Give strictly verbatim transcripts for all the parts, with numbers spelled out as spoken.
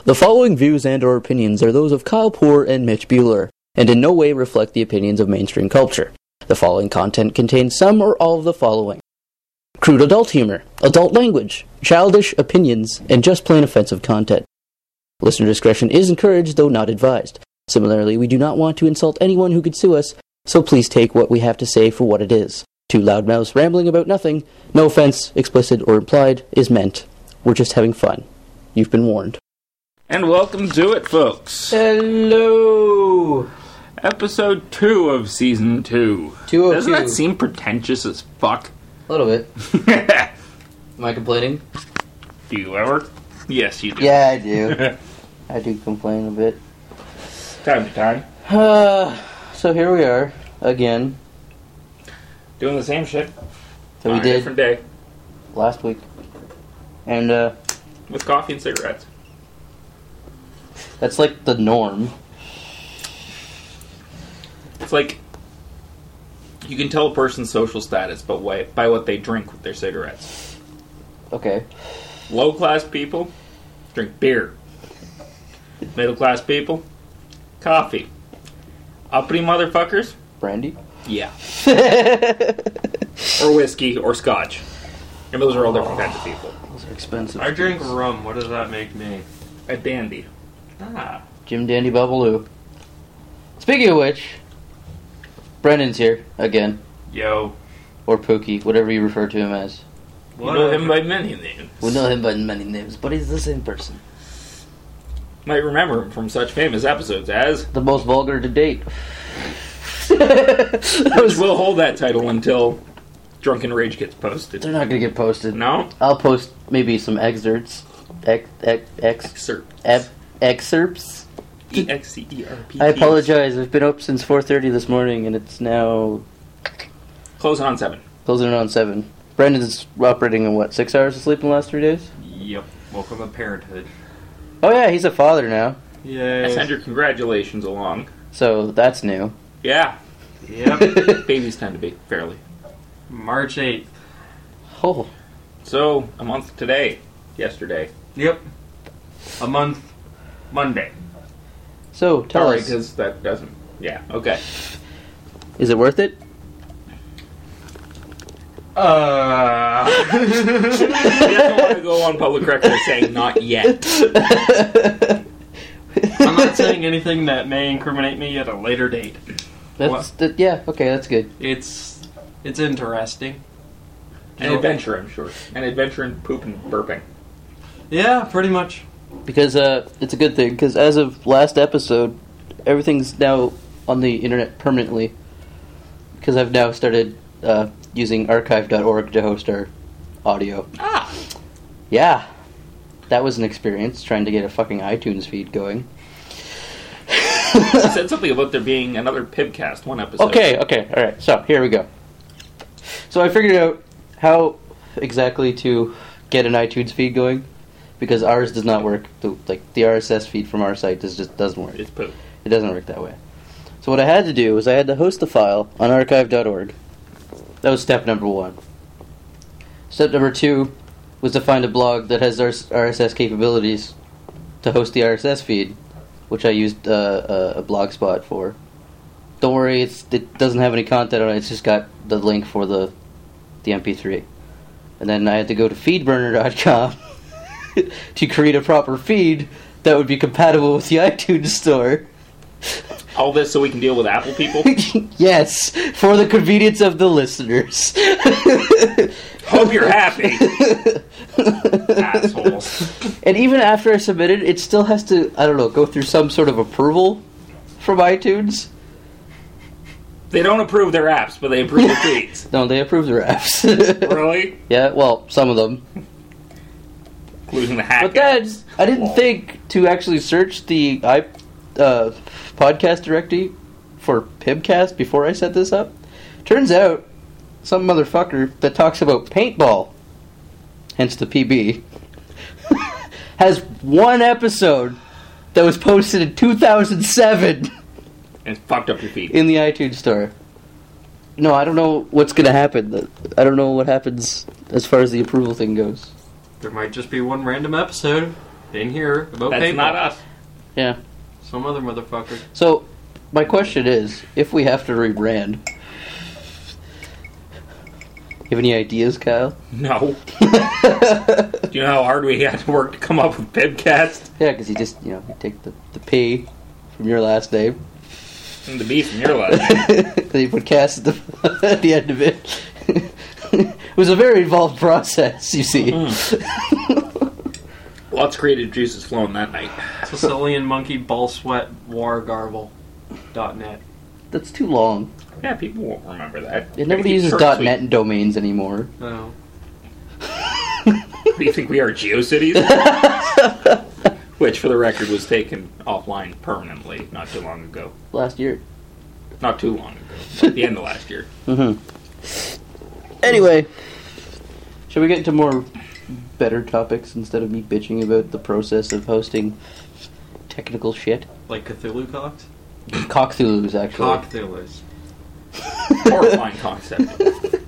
The following views and or opinions are those of Kyle Poor and Mitch Bueller, and in no way reflect the opinions of mainstream culture. The following content contains some or all of the following: crude adult humor, adult language, childish opinions, and just plain offensive content. Listener discretion is encouraged, though not advised. Similarly, we do not want to insult anyone who could sue us, so please take what we have to say for what it is. Two loudmouths rambling about nothing, no offense, explicit or implied, is meant. We're just having fun. You've been warned. And welcome to it, folks. Hello! Episode two of season two. two oh two. Doesn't that seem pretentious as fuck? A little bit. Am I complaining? Do you ever? Yes, you do. Yeah, I do. I do complain a bit. Time to time. Uh, so here we are, again. Doing the same shit. So on we did. a different day. Last week. And, uh... with coffee and cigarettes. that's like the norm. It's like, you can tell a person's social status by, way, by what they drink with their cigarettes. Okay. Low-class people drink beer. Middle-class people, coffee. Uppity motherfuckers, Brandy? yeah. Or whiskey, or scotch. And those are all different kinds of people. Those are expensive. I drink rum. What does that make me? A dandy. Ah. Jim Dandy Babaloo. Speaking of which, Brendan's here, again. Yo. Or Pookie, whatever you refer to him as. You know him by many names. We know him by many names, but he's the same person. Might remember him from such famous episodes as... The most vulgar to date. Which will hold that title until Drunken Rage gets posted. They're not going to get posted. No? I'll post maybe some excerpts. Ex, ex, ex, Excerpt. ep, excerpts. E X C E R P. I apologize. I've been up since four thirty this morning, and it's now Closing on seven. closing in on seven. Brendan's operating on, what, six hours of sleep in the last three days? Yep. Welcome to parenthood. Oh yeah, he's a father now. I Yay. send your congratulations along. So that's new. Yeah. Yep. Babies tend to be, fairly. March eighth. Oh. So, a month today. Yesterday. Yep. A month. Monday. So, tell Sorry, us. because that doesn't... Yeah, okay. Is it worth it? Uh. He doesn't want to go on public record saying not yet. I'm not saying anything that may incriminate me at a later date. That's that, yeah, okay, that's good. It's it's interesting. An adventure, I'm sure. An adventure in poop and burping. Yeah, pretty much. Because uh, it's a good thing, because as of last episode, everything's now on the internet permanently. Because I've now started uh, using archive dot org to host our audio. Ah! Yeah. That was an experience, trying to get a fucking iTunes feed going. You said something about there being another Pibcast one episode. Okay, okay, alright, so here we go. So I figured out how exactly to get an iTunes feed going, because ours does not work. The, like, the R S S feed from our site does, just doesn't work. It's poop. It doesn't work that way. So what I had to do was I had to host the file on archive dot org. That was step number one. Step number two was to find a blog that has R S S capabilities to host the R S S feed, which I used uh, a, a blogspot for. Don't worry, it's, it doesn't have any content on it. It's just got the link for the the M P three. And then I had to go to feedburner dot com to create a proper feed that would be compatible with the iTunes store. All this so we can deal with Apple people? Yes, for the convenience of the listeners. Hope you're happy. Assholes. And even after I submit it, it still has to, I don't know, go through some sort of approval from iTunes. They don't approve their apps, but they approve the feeds. No, they approve their apps. Really? Yeah, well, some of them. Including the hack But then, apps. I didn't Well. think to actually search the i uh, podcast directory for Pibcast before I set this up. Turns out, some motherfucker that talks about paintball, hence the P B, has one episode that was posted in two thousand seven And fucked up your feed. in the iTunes store. No, I don't know what's going to happen. I don't know what happens as far as the approval thing goes. There might just be one random episode Didn't hear about That's PayPal. not us. Yeah. Some other motherfucker. So, my question is, if we have to rebrand, you have any ideas, Kyle? No. Do you know how hard we had to work to come up with Pibcast? Yeah, because you just, you know, you take the, the P from your last name. And the B from your last name. Then you put cast at the, at the end of it. It was a very involved process, you see. Mm. Lots of creative juices flowing that night. Sicilian monkey ball sweat war garble dot net. That's too long. Yeah, people won't remember that. It nobody Keep uses short .net and sweet. and domains anymore. No. Do you think we are GeoCities? Which, for the record, was taken offline permanently not too long ago. Last year. Not too long ago. At the end of last year. Mm-hmm. Anyway, shall we get into more better topics instead of me bitching about the process of hosting technical shit? Like Cthulhu cocks? Cockthulus, actually. Cockthulus. Horrifying concept.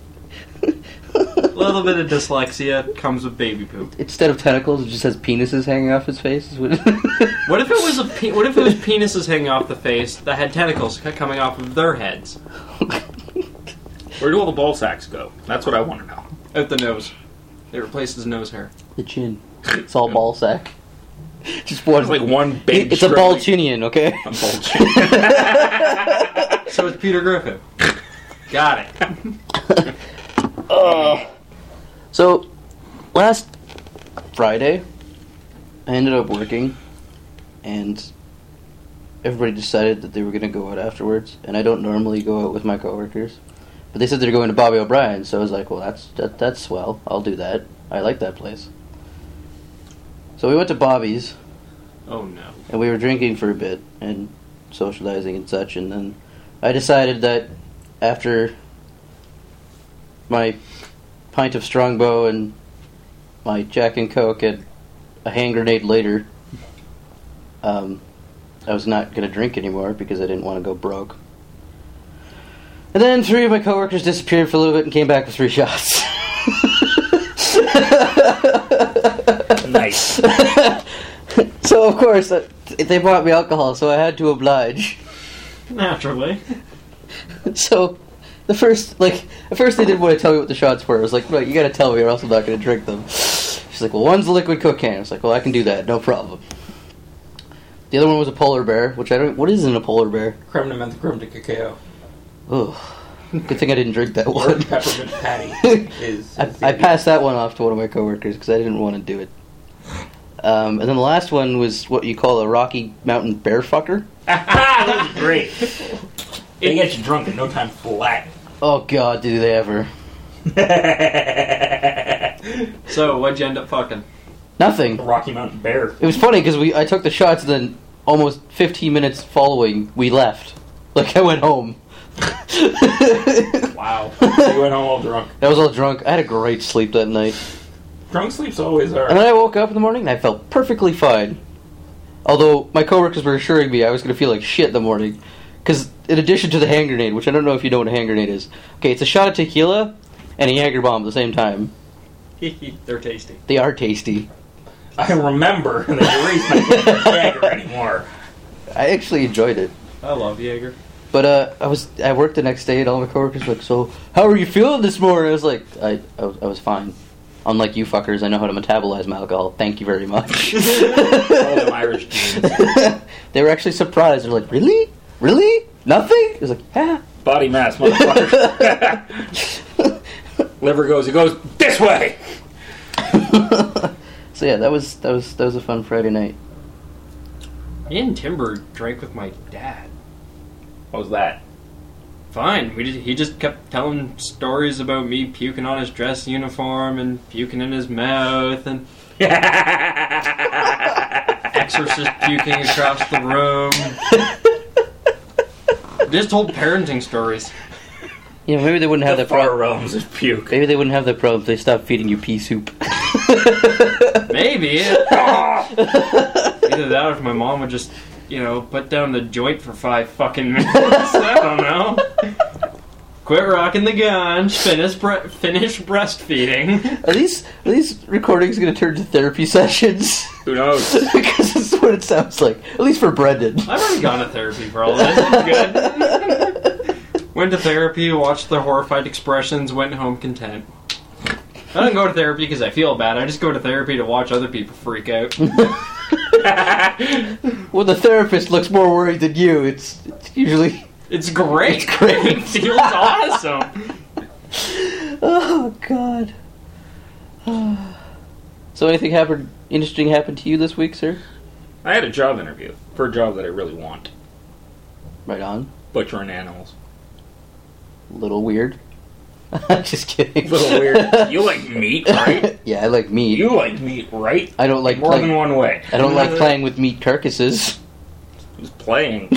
A little bit of dyslexia comes with baby poop. Instead of tentacles, it just has penises hanging off his face. What if it was a pe- what if it was penises hanging off the face that had tentacles coming off of their heads? Where do all the ball sacks go? That's what I want to know. Out the nose. It replaces nose hair. The chin. It's all ball sack. Just one. It's like one big. It's a ball shriveling- chinian, okay? A ball chin. So it's Peter Griffin. Got it. Uh, so, last Friday, I ended up working, and everybody decided that they were going to go out afterwards, and I don't normally go out with my coworkers, but they said they're going to Bobby O'Brien's, so I was like, well, that's that, that's swell, I'll do that, I like that place. So we went to Bobby's, Oh no. and we were drinking for a bit, and socializing and such, and then I decided that after my pint of Strongbow and my Jack and Coke and a hand grenade later, um, I was not going to drink anymore because I didn't want to go broke. And then three of my coworkers disappeared for a little bit and came back with three shots. Nice. So, of course, uh, they bought me alcohol, so I had to oblige. Naturally. So, the first, like, at first they didn't want to tell me what the shots were. I was like, no, you gotta tell me or else I'm not gonna drink them. She's like, well, one's a liquid cocaine. I was like, well, I can do that, no problem. The other one was a polar bear, which I don't, what is in a polar bear? Creme de menthe, creme de cacao. Ugh. Good thing I didn't drink that Or one. peppermint patty is. I, is I passed that one off to one of my coworkers because I didn't want to do it. Um, and then the last one was what you call a Rocky Mountain bear fucker. That was great. They get you drunk in no time flat. Oh god, do they ever. So, what'd you end up fucking? Nothing. Rocky Mountain Bear. It was funny because we I took the shots and then almost fifteen minutes following we left. Like I went home. Wow. So you went home all drunk. I was all drunk. I had a great sleep that night. Drunk sleeps always are. And then I woke up in the morning and I felt perfectly fine. Although my coworkers were assuring me I was going to feel like shit in the morning. Because in addition to the hand grenade, which I don't know if you know what a hand grenade is. Okay, it's a shot of tequila and a Jaeger bomb at the same time. They're tasty. They are tasty. I remember that you raised my Jagger anymore. I actually enjoyed it. I love Jaeger. But uh, I was I worked the next day and all my coworkers were like, so how are you feeling this morning? I was like, I I was, I was fine. Unlike you fuckers, I know how to metabolize my alcohol. Thank you very much. All them Irish genes. They were actually surprised. They're like, really? Really? Nothing? It was like, yeah. Body mass, motherfucker. Liver goes, it goes this way. So yeah, that was that was that was a fun Friday night. Me and Timber drank with my dad. What was that? Fine. We just, he just kept telling stories about me puking on his dress uniform and puking in his mouth and exorcist puking across the room. Just told parenting stories. You know, maybe they wouldn't have The that far problem. realms of puke. Maybe they wouldn't have that problem if they stopped feeding you pea soup. Maybe. Either that or if my mom would just, you know, put down the joint for five fucking minutes. I don't know. Quit rocking the gun. Finish, bre- finish breastfeeding. Are these are these recordings going to turn to therapy sessions? Who knows? Because this is what it sounds like. At least for Brendan. I've already gone to therapy for all this. It's good. Went to therapy, watched their horrified expressions, went home content. I don't go to therapy because I feel bad. I just go to therapy to watch other people freak out. When the therapist looks more worried than you, it's, it's usually... It's great. It's great. It feels awesome. Oh, God. So anything happened interesting happened to you this week, sir? I had a job interview for a job that I really want. Right on. Butchering animals. Little weird. Just kidding. A little weird. You like meat, right? Yeah, I like meat. You like meat, right? I don't like More play- than one way. I don't like playing with meat carcasses. Who's playing?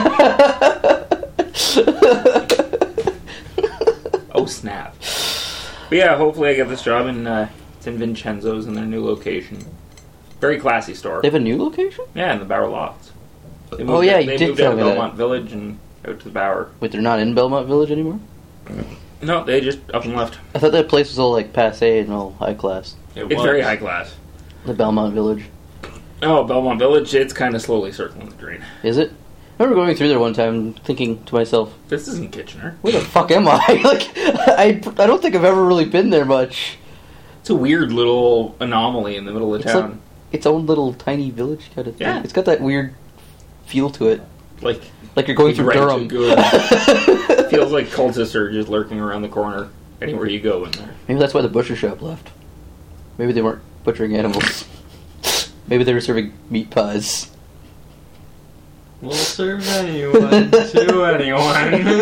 Oh, snap. But yeah, hopefully I get this job in, uh, it's in Vincenzo's in their new location. Very classy store. They have a new location? Yeah, in the Bower Lofts. They moved Oh, yeah, out- you They did moved tell out of me that. Belmont Village and out to the Bower. Wait, they're not in Belmont Village anymore? No, they just up and left. I thought that place was all like passe and all high class. It It's was. very high class. The Belmont Village. Oh, Belmont Village, it's kind of slowly circling the drain. Is it? I remember going through there one time thinking to myself, This isn't Kitchener. where the fuck am I? Like, I, I don't think I've ever really been there much. It's a weird little anomaly in the middle of It's town. like its own little tiny village kind of thing. Yeah. It's got that weird feel to it. Like, Like you're going through right Durham. to good. Feels like cultists are just lurking around the corner anywhere you go in there. Maybe that's why the butcher shop left. Maybe they weren't butchering animals. Maybe they were serving meat pies. We'll serve anyone to anyone.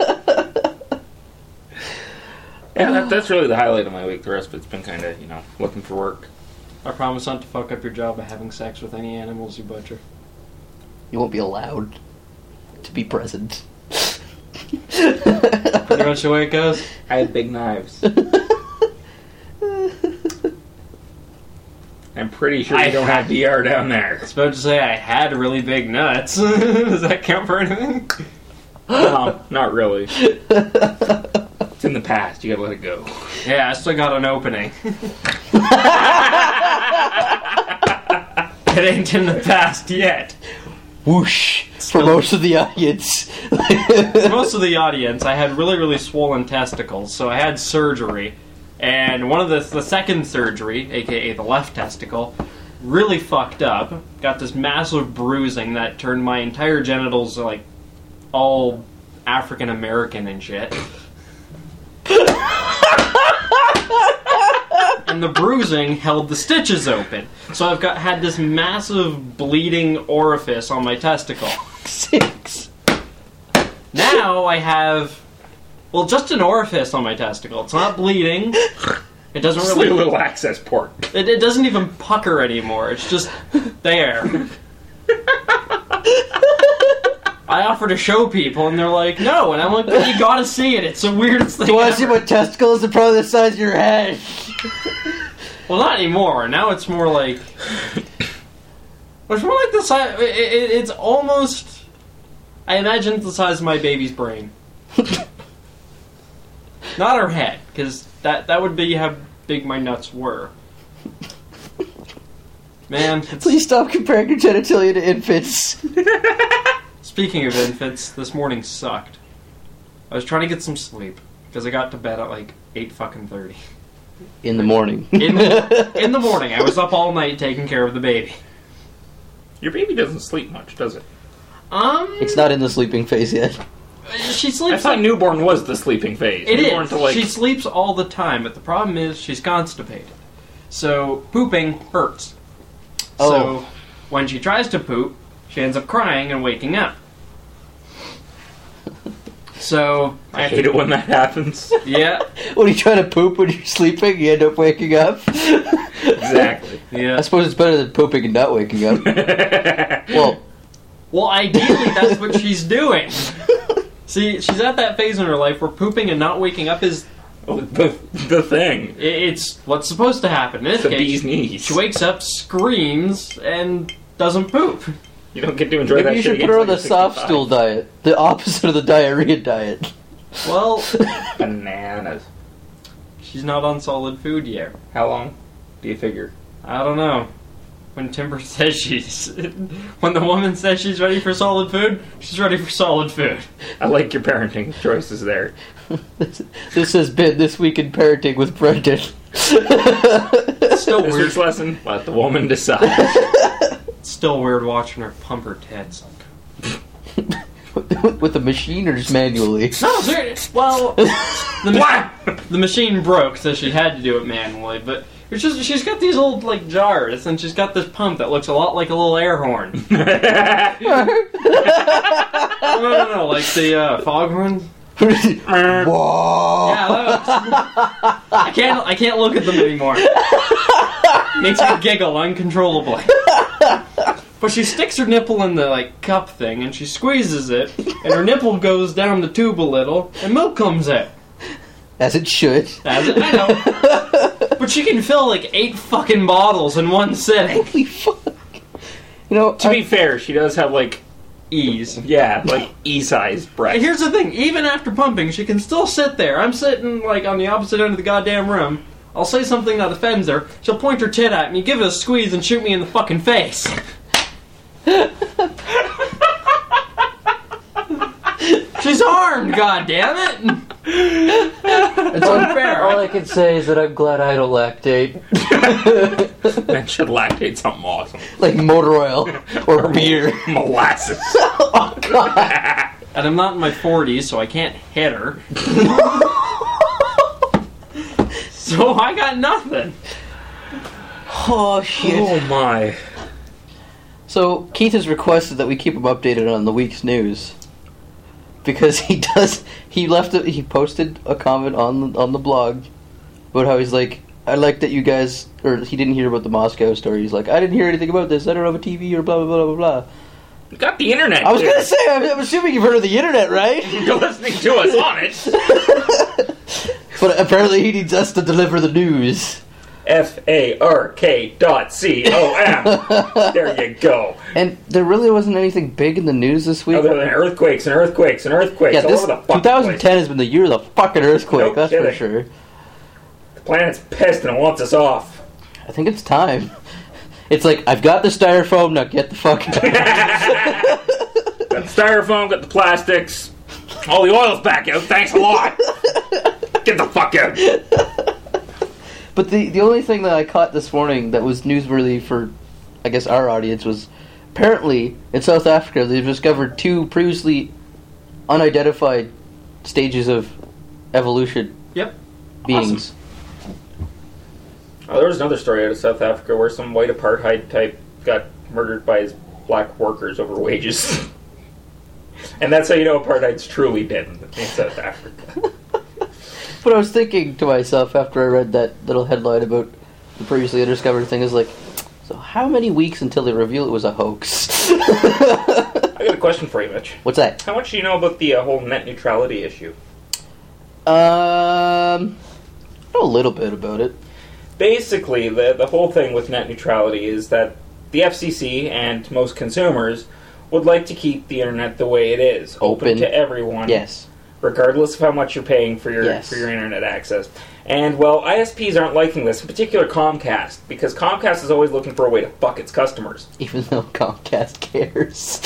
Yeah, that, that's really the highlight of my week. The rest of it's been kind of, you know, looking for work. I promise not to fuck up your job by having sex with any animals you butcher. You won't be allowed to be present. Pretty much the way it goes. I had big knives. I'm pretty sure I you don't had- have D R down there. I was about to say I had really big nuts. Does that count for anything? No, not really. It's in the past. You gotta let it go. Yeah, I still got an opening. It ain't in the past yet. Whoosh! For most of the audience. For most of the audience, I had really, really swollen testicles, so I had surgery. And one of the, the second surgery, aka the left testicle, really fucked up. Got this massive bruising that turned my entire genitals like all African American and shit. And the bruising held the stitches open. So I've got had this massive bleeding orifice on my testicle. Six. Now I have, well, just an orifice on my testicle. It's not bleeding. It doesn't Just like really. a little access port. It, it doesn't even pucker anymore. It's just there. I offer to show people, and they're like, "No," and I'm like, "But you gotta see it. It's the weirdest thing." Do you want to see ever." my testicles are probably the size of your head? Well, not anymore. Now it's more like. It's more like the size. It, it, it's almost. I imagine it's the size of my baby's brain. Not her head, because that that would be how big my nuts were. Man, it's, Please stop comparing your genitalia to infants. speaking of infants, this morning sucked. I was trying to get some sleep because I got to bed at like eight fucking thirty. In the morning. In the, in the morning, I was up all night taking care of the baby. Your baby doesn't sleep much, does it? Um, It's not in the sleeping phase yet. she I sleeps. thought Like, newborn was the sleeping phase. it newborn is. To like, She sleeps all the time, but the problem is she's constipated. So pooping hurts. Oh. So when she tries to poop, she ends up crying and waking up. So I have hate to- it when that happens. Yeah, When you try to poop when you're sleeping, you end up waking up. Exactly. yeah. I suppose it's better than pooping and not waking up. Well, Well, ideally, that's what she's doing. See, she's at that phase in her life where pooping and not waking up is Well, the, the thing. i- it's what's supposed to happen. In this The case, bee's knees. she wakes up, screams, and doesn't poop. You don't get to enjoy maybe that you shit should put her on again the till you're soft sixty-five. stool diet. The opposite of the diarrhea diet. Well, Bananas. she's not on solid food yet. How long do you figure? I don't know. When Timber says she's... when the woman says she's ready for solid food, she's ready for solid food. I like your parenting choices there. this, this has been This Week in Parenting with Brendan. It's still This weird. week's lesson, let the woman decide. It's still weird watching her pump her tits. With the machine or just manually? No, seriously. Well, the, ma- the machine broke, so she had to do it manually. But it's just she's got these old like jars, and she's got this pump that looks a lot like a little air horn. no, no, no, like the uh, foghorn. Whoa! Yeah, that was- I can't. I can't look at them anymore. Makes me giggle uncontrollably. But she sticks her nipple in the like cup thing, and she squeezes it, and her nipple goes down the tube a little, and milk comes out. As it should. As it, I know. But she can fill like eight fucking bottles in one sitting. Holy fuck! You know, To I- be fair, she does have like, Ease. yeah, like E-sized And breasts. here's the thing, even after pumping, she can still sit there. I'm sitting like on the opposite end of the goddamn room. I'll say something that offends her. She'll point her tit at me, give it a squeeze, and shoot me in the fucking face. She's armed, goddammit! It's unfair. all I can say is that I'm glad I don't lactate. That should lactate something awesome. Like motor oil or beer. Molasses. Oh, God. And I'm not in my forties, so I can't hit her. So I got nothing. Oh, shit. Oh my. So, Keith has requested that we keep him updated on the week's news. Because he does, he left, a, he posted a comment on the, on the blog about how he's like, I like that you guys, or he didn't hear about the Moscow story. He's like, I didn't hear anything about this. I don't have a T V or blah, blah, blah, blah, blah. You got the internet. I was dude. going to say, I'm, I'm assuming you've heard of the internet, right? You're listening to us on it. But apparently he needs us to deliver the news. F A R K dot C O M. There you go. And there really wasn't anything big in the news this week. Other than earthquakes and earthquakes and earthquakes Yeah, all this over the fucking twenty ten place. has been the year of the fucking earthquake, No that's for kidding. sure. The planet's pissed and it wants us off. I think it's time. It's like, I've got the styrofoam, now get the fuck out. Got the styrofoam, got the plastics. All the oil's back out. Thanks a lot. Get the fuck out. But the, the only thing that I caught this morning that was newsworthy for, I guess, our audience was apparently in South Africa they've discovered two previously unidentified stages of evolution Yep. beings. Oh, there was another story out of South Africa where some white apartheid type got murdered by his black workers over wages. And that's how you know apartheid's truly dead in South Africa. But I was thinking to myself after I read that little headline about the previously undiscovered thing, is like, so how many weeks until they reveal it was a hoax? I got a question for you, Mitch. What's that? How much do you know about the uh, whole net neutrality issue? Um, I know a little bit about it. Basically, the the whole thing with net neutrality is that the F C C and most consumers would like to keep the internet the way it is, open, Open. to everyone, Yes. regardless of how much you're paying for your Yes. for your internet access. And well, I S Ps aren't liking this, in particular Comcast, because Comcast is always looking for a way to fuck its customers. Even though Comcast cares.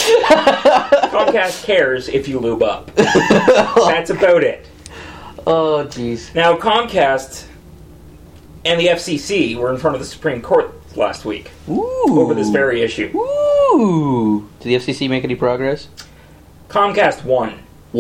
Comcast cares if you lube up. That's about it. Oh, jeez. Now, Comcast and the F C C were in front of the Supreme Court last week Ooh. over this very issue. Ooh. Did the F C C make any progress? Comcast won.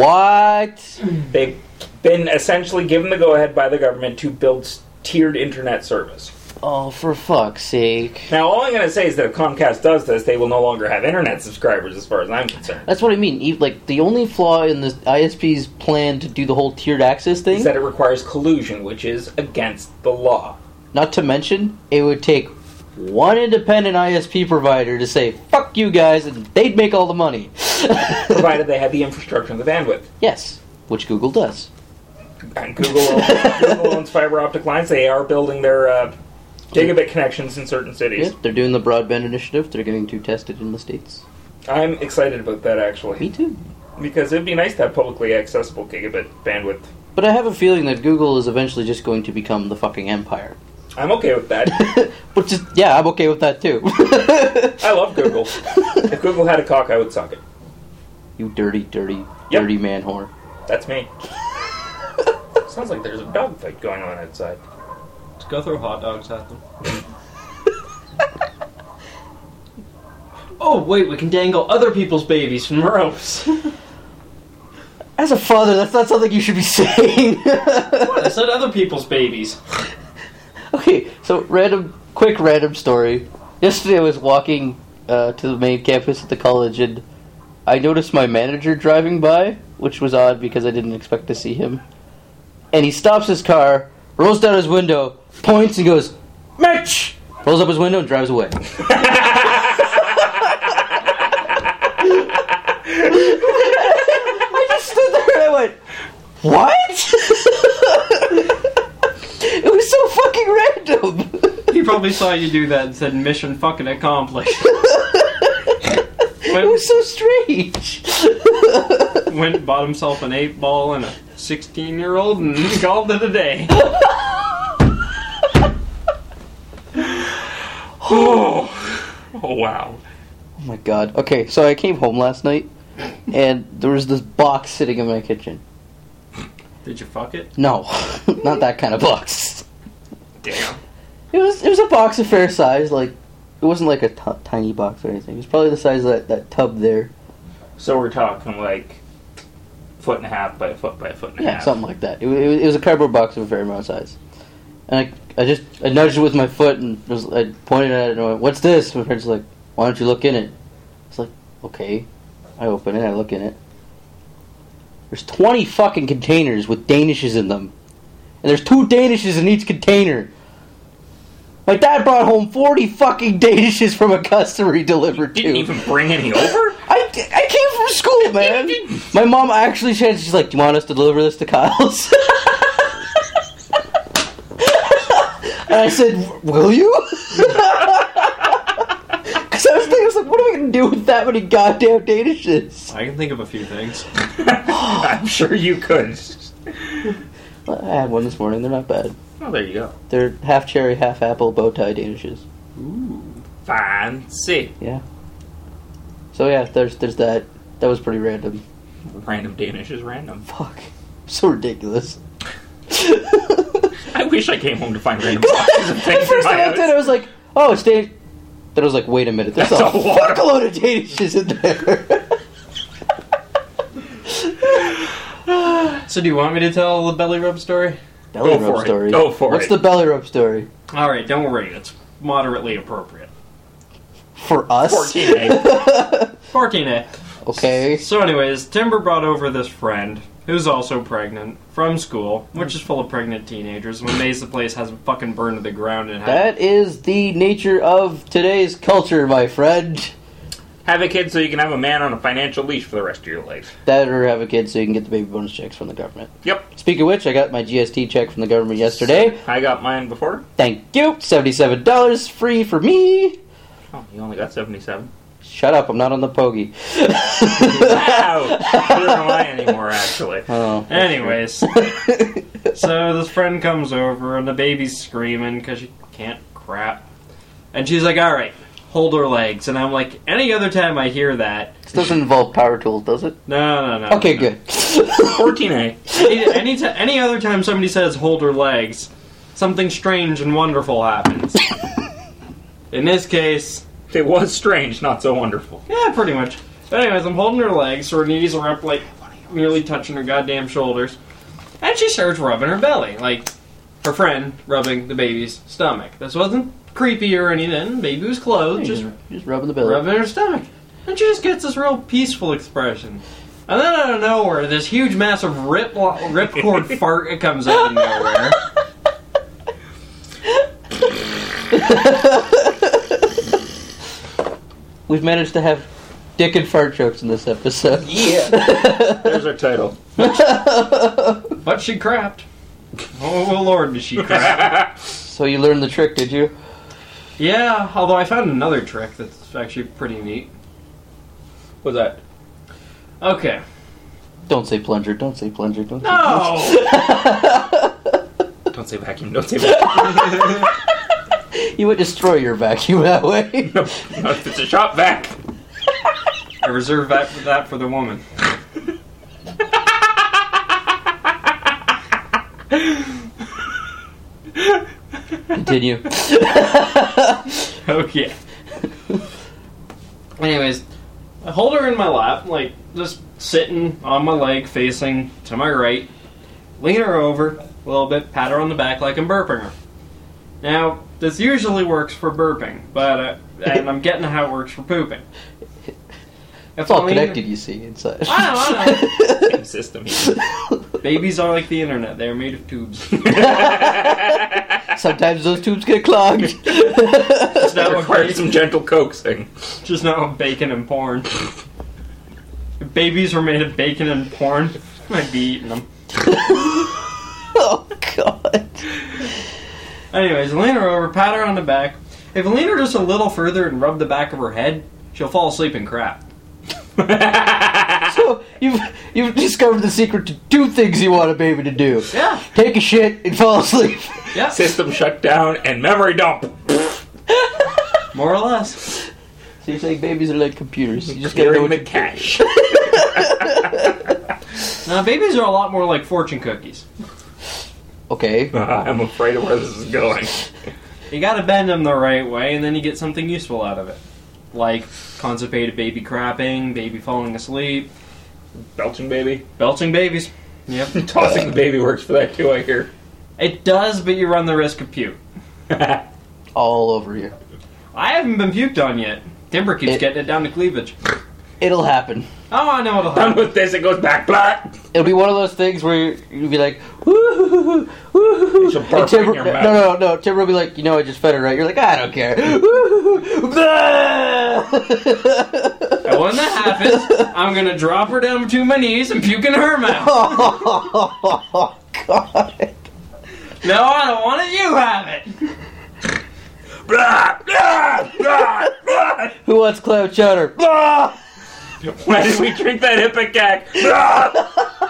What? They've been essentially given the go-ahead by the government to build s- tiered internet service. Oh, for fuck's sake. Now, all I'm going to say is that if Comcast does this, they will no longer have internet subscribers as far as I'm concerned. That's what I mean. E- Like, the only flaw in the I S P's plan to do the whole tiered access thing, Is that it requires collusion, which is against the law. not to mention, it would take one independent I S P provider to say, fuck you guys, and they'd make all the money. Provided they had the infrastructure and the bandwidth. Yes, which Google does. And Google owns, Google owns fiber optic lines. They are building their uh, gigabit connections in certain cities. Yeah, they're doing the broadband initiative. They're getting to test it in the States. I'm excited about that, actually. Me too. Because it'd be nice to have publicly accessible gigabit bandwidth. But I have a feeling that Google is eventually just going to become the fucking empire. I'm okay with that. But just, yeah, I'm okay with that too. I love Google. If Google had a cock, I would suck it. You dirty, dirty, Yep. dirty man whore. That's me. Sounds like there's a dog fight going on outside. Let's go throw hot dogs at them. Oh, wait, we can dangle other people's babies from ropes. As a father, that's not something you should be saying. What? I said other people's babies. Okay, so random, quick random story. Yesterday I was walking uh, to the main campus at the college, and I noticed my manager driving by, which was odd because I didn't expect to see him. And he stops his car, rolls down his window, points, and goes, "Mitch!" Rolls up his window and drives away. I just stood there and I went, "What?" It was so fucking random. He probably saw you do that and said, "Mission fucking accomplished." It was so strange. Went, bought himself an eight ball and a sixteen-year-old and called it a day. Oh. Oh, wow. Oh my god. Okay, so I came home last night, and there was this box sitting in my kitchen. Did you fuck it? No, not that kind of box. Damn. It was it was a box of fair size, like, it wasn't like a t- tiny box or anything. It was probably the size of that, that tub there. So we're talking like foot and a half by a foot by a foot and a Yeah, half. something like that. It, it, it was a cardboard box of a fair amount of size. And I, I just, I nudged it with my foot and was, I pointed at it and I went, "What's this?" My friend's like, "Why don't you look in it?" It's like, okay. I open it, I look in it. There's twenty fucking containers with Danishes in them. And there's two Danishes in each container. My dad brought home forty fucking Danishes from a customer he delivered to. Didn't even bring any over? I, I came from school, man. My mom actually said, she's like, "Do you want us to deliver this to Kyle's?" And I said, "Will you?" Because I was thinking, I was like, what am I going to do with that many goddamn Danishes? I can think of a few things. I'm sure you could. I had one this morning. They're not bad. Oh, there you go. They're half cherry, half apple bow tie Danishes. Ooh. Fancy. Yeah. So yeah, there's there's that. That was pretty random. Random Danish is random. Fuck. So ridiculous. I wish I came home to find random boxes of At things in first my I looked at it, I house. was like, "Oh, it's Danish." Then I was like, "Wait a minute, there's That's a, a lot of- fuckload of Danishes in there." So do you want me to tell the belly rub story? Belly Go rub for it. story. Go for What's it. the belly rub story? Alright, don't worry. It's moderately appropriate. For us? fourteen, eh? fourteen A. Okay. So anyways, Timber brought over this friend, who's also pregnant, from school, which is full of pregnant teenagers. I'm amazed the place hasn't fucking burned to the ground and had... That is the nature of today's culture, my friend. Have a kid so you can have a man on a financial leash for the rest of your life. That or have a kid so you can get the baby bonus checks from the government. Yep. Speaking of which, I got my G S T check from the government yesterday. I got mine before. Thank you. seventy-seven dollars free for me. Oh, you only got seventy-seven. Shut up, I'm not on the pogey. Wow! Neither am I anymore, actually. Oh. Anyways, so this friend comes over and the baby's screaming because she can't crap. And she's like, "Alright, hold her legs." And I'm like, any other time I hear that... This doesn't involve power tools, does it? No, no, no. Okay, no. good. fourteen A. Any, any, t- any other time somebody says hold her legs, something strange and wonderful happens. In this case... It was strange, not so wonderful. Yeah, pretty much. But anyways, I'm holding her legs, so her knees are up, like, nearly touching her goddamn shoulders. And she starts rubbing her belly, like her friend rubbing the baby's stomach. This wasn't creepy or anything. Baby was clothed, just just, just rubbing the belly. rubbing her stomach. And she just gets this real peaceful expression. And then out of nowhere, this huge, massive rip ripcord fart comes out of nowhere. We've managed to have dick and fart jokes in this episode. Yeah. There's our title. But she crapped. Oh, Lord, did she crap. So you learned the trick, did you? Yeah, although I found another trick that's actually pretty neat. What's that? Okay, Don't say plunger. Don't say plunger. Don't say No! plunger. Don't say vacuum. Don't say vacuum. You would destroy your vacuum that way. No, no, if it's a shop vac. I reserve that for, that for the woman. Continue. Okay. Anyways, I hold her in my lap, like, just sitting on my leg, facing to my right. Lean her over a little bit, pat her on the back like I'm burping her. Now, this usually works for burping, but, uh, and I'm getting how it works for pooping. It's all connected, you see, inside. I know, I know. Same system. Babies are like the internet. They are made of tubes. Sometimes those tubes get clogged. Just That not requires with some bacon, gentle coaxing. just not with bacon and porn. If babies were made of bacon and porn, I'd be eating them. Oh, God. Anyways, lean her over, pat her on the back. If I lean her just a little further and rub the back of her head, she'll fall asleep and crap. So, you've, you've discovered the secret to two things you want a baby to do. Yeah. Take a shit and fall asleep. Yeah. System shut down and memory dump. More or less. So you're saying babies are like computers. You just gotta know Clearing what the you're cache. Now, babies are a lot more like fortune cookies. Okay. I'm afraid of where this is going. You gotta bend them the right way, and then you get something useful out of it. Like constipated baby crapping, baby falling asleep, Belching baby. belching babies. Yep. Tossing the baby works for that too, I hear. It does, but you run the risk of puke. All over you. I haven't been puked on yet. Timber keeps It- getting it down to cleavage. It'll happen. Oh, I know it'll Done happen. with this, it goes back black. It'll be one of those things where you'll be like, woo, woo, She'll and burp Timber, in your no, mouth. no, no, no, Timber will be like, you know, I just fed her right. You're like, I don't care. And when that happens, I'm gonna drop her down to my knees and puke in her mouth. Oh, God. No, I don't want it. You have it. Blah, blah, blah, blah. Who wants clam chowder? Blah! Why did we drink that Ipecac? Blah.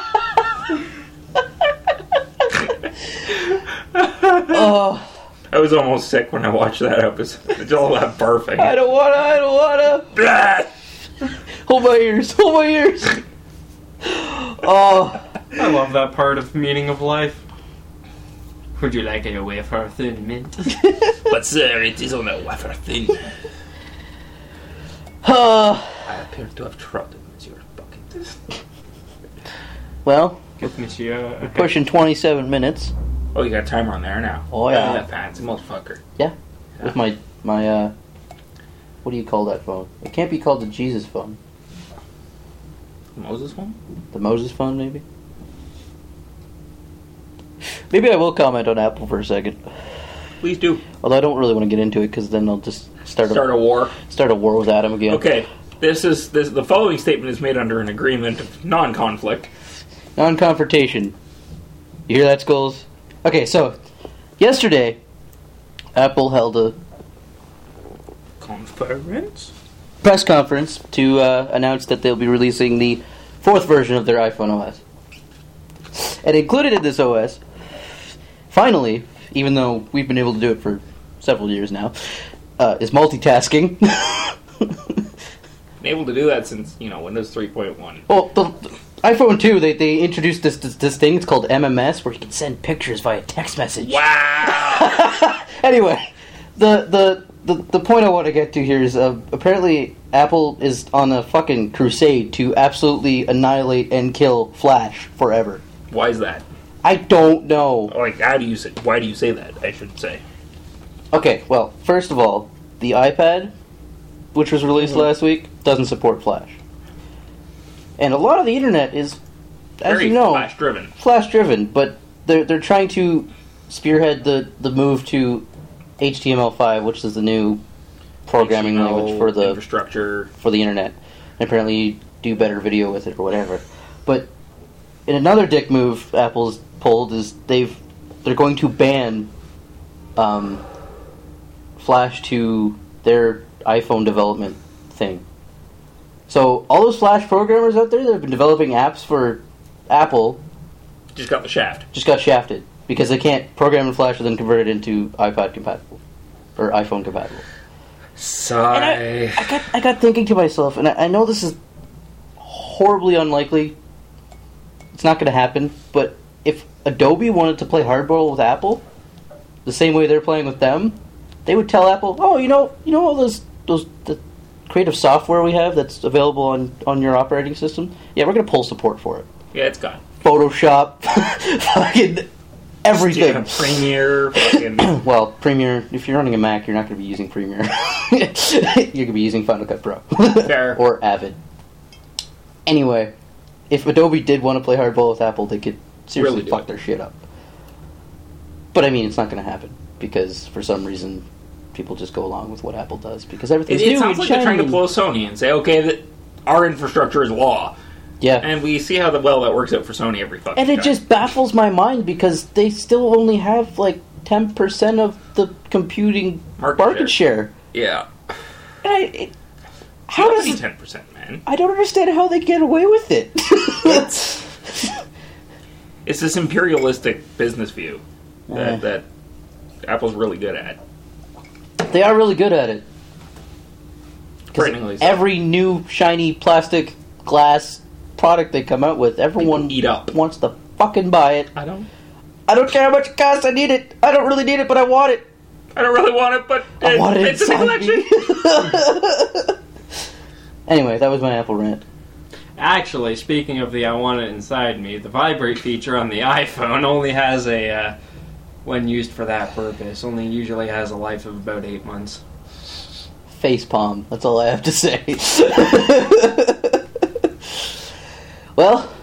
Oh, I was almost sick when I watched that episode. It's all that barfing. I don't wanna, I don't wanna. Blah. Hold my ears, hold my ears. Oh, I love that part of meaning of life. Would you like a wafer thin mint? But sir, it is on a wafer thin. uh, I appear to have trodden your bucket. well, Give monsieur. we're pushing twenty-seven minutes Oh, you got a timer on there now. Oh, yeah. That fancy motherfucker. with my, my, uh, what do you call that phone? It can't be called the Jesus phone. Moses one? The Moses phone, maybe? Maybe I will comment on Apple for a second. Please do. Although I don't really want to get into it because then I'll just start Start a, a war. start a war with Adam again. Okay. This is this. The following statement is made under an agreement of non-conflict. Non-confrontation. You hear that, Skulls? Okay, so yesterday, Apple held a Conference? press conference to uh, announce that they'll be releasing the fourth version of their iPhone O S. And included in this O S, finally, even though we've been able to do it for several years now, uh, is multitasking. Been able to do that since, you know, Windows three point one. Well, the, the iPhone two, they, they introduced this, this this thing. It's called M M S, where you can send pictures via text message. Wow! Anyway, the, the the the point I want to get to here is uh, apparently Apple is on a fucking crusade to absolutely annihilate and kill Flash forever. Why is that? I don't know. Like, how do you say? Why do you say that? I should say. Okay, well, first of all, the iPad, which was released Mhm. last week, doesn't support Flash. And a lot of the internet is, as Very you know, flash driven. Flash driven, but they're they're trying to spearhead the, the move to H T M L five, which is the new programming language for the infrastructure. for the internet. And apparently you do better video with it or whatever. But in another dick move Apple's pulled is they've they're going to ban um, Flash to their iPhone development thing. So all those Flash programmers out there that have been developing apps for Apple Just got the shaft. just got shafted because they can't program in Flash and then convert it into iPod compatible or iPhone compatible. Sigh. And I, I got I got thinking to myself, and I, I know this is horribly unlikely. It's not going to happen, but if Adobe wanted to play hardball with Apple, the same way they're playing with them, they would tell Apple, "Oh, you know, you know all those those the creative software we have that's available on, on your operating system? Yeah, we're going to pull support for it. Yeah, it's gone. Photoshop, fucking everything. Yeah, Premiere, fucking... Well, Premiere, if you're running a Mac, you're not going to be using Premiere. You're going to be using Final Cut Pro. Fair. Or Avid. Anyway, if Adobe did want to play hardball with Apple, they could seriously Really fuck their shit up. But I mean, it's not going to happen, because for some reason, people just go along with what Apple does, because It, everything's it new sounds and like they're trying to shiny. pull a Sony and say, okay, that our infrastructure is law. Yeah. And we see how the, well that works out for Sony every fucking And it time. just baffles my mind, because they still only have, like, ten percent of the computing Market market, share. Yeah. And I, it, how How does does it, ten percent, man? I don't understand how they get away with it. It's it's this imperialistic business view that, Uh. that Apple's really good at. They are really good at it. 'Cause Frighteningly so. every new shiny plastic glass product they come out with, everyone People eat up. wants to fucking buy it. I don't I don't care how much it costs, I need it. I don't really need it, but I want it. I don't really want it, but I it, want it it's in the inside collection. me. Anyway, that was my Apple rant. Actually, speaking of the I want it inside me, the vibrate feature on the iPhone only has a, uh, when used for that purpose, only usually has a life of about eight months. Facepalm. That's all I have to say. Well,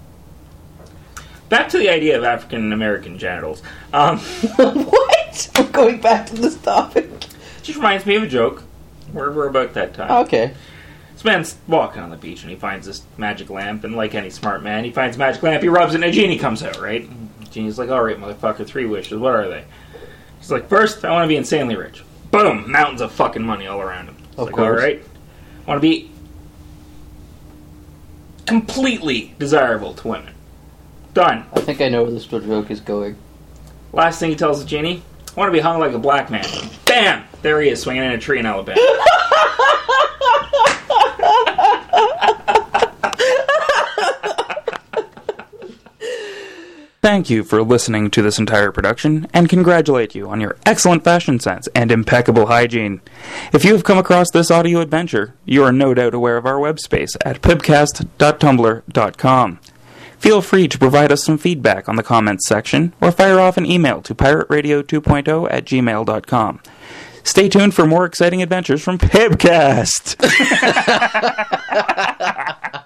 Back to the idea of African American genitals. Um, what? We're going back to this topic. just reminds me of a joke. We're, we're about that time. Okay. This man's walking on the beach and he finds this magic lamp, and like any smart man, he finds a magic lamp, he rubs it, and a genie comes out, right? And the genie's like, alright, motherfucker, three wishes, what are they? He's like, first, I want to be insanely rich. Boom! Mountains of fucking money all around him. He's Of like, course. alright. I want to be completely desirable to women. Done. I think I know where this joke is going. Last thing he tells the genie, I want to be hung like a black man. Bam! There he is, swinging in a tree in Alabama. Thank you for listening to this entire production, and congratulate you on your excellent fashion sense and impeccable hygiene. If you have come across this audio adventure, you are no doubt aware of our web space at pibcast dot tumblr dot com. Feel free to provide us some feedback on the comments section, or fire off an email to pirate radio two point oh at gmail dot com. Stay tuned for more exciting adventures from Pibcast!